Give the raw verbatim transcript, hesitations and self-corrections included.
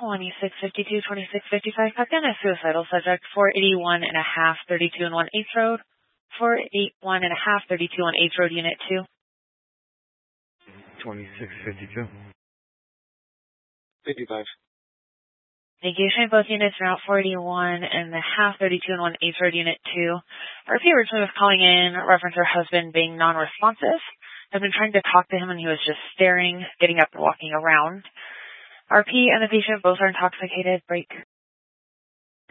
twenty-six fifty-two, twenty-six fifty-five, Captain, a suicidal subject, four eighty-one and a half, thirty-two and one eighth road, four eighty-one and a half, thirty-two on eighth road, unit two. twenty-six fifty-two. fifty-five. Thank you. Showing both units route four eighty-one and a half, thirty-two and one eighth road, unit two. R P originally was calling in, reference her husband being non-responsive. I've been trying to talk to him and he was just staring, getting up and walking around. R P and the patient both are intoxicated. Break.